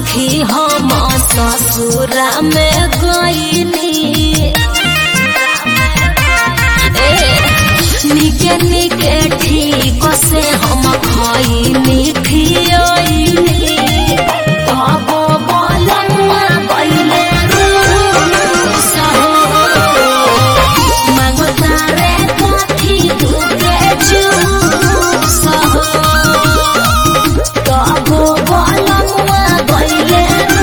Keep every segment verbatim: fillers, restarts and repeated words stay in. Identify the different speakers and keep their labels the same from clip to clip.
Speaker 1: सखी हम ससुरा में गईनी निके निके ठीक से हम खईनी खियनी तब बलम्मा गईले मांगता रे कथी दुखे जूस तब बलम्मा गईले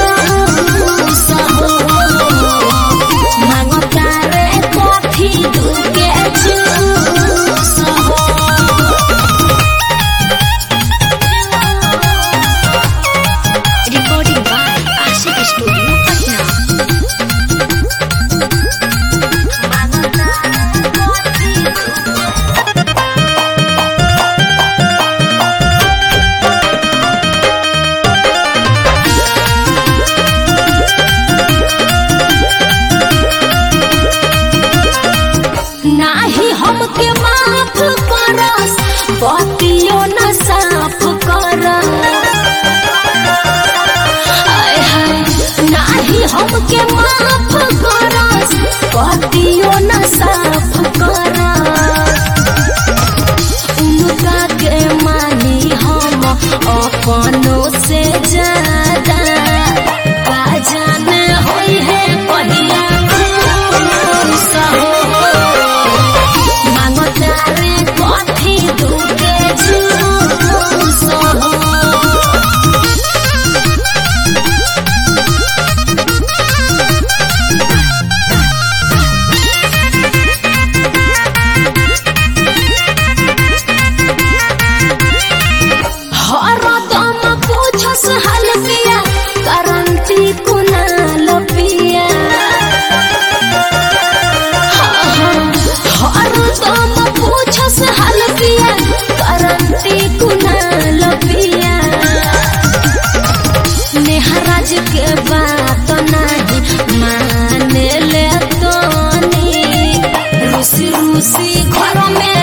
Speaker 1: मांगता रे कथी दुखे जूस। Recording by Ashik Studio, Patna. नाही हमके माफ करस बतियो न साफ करस आय हाय नाही हमके माफ करस बतियो न साफ करस उनका के मानी हम अपनों से ज्यादा का जाने होई है पहिया सहो नेहराज के बात नहीं माने ले तो रूसी रूसी घर में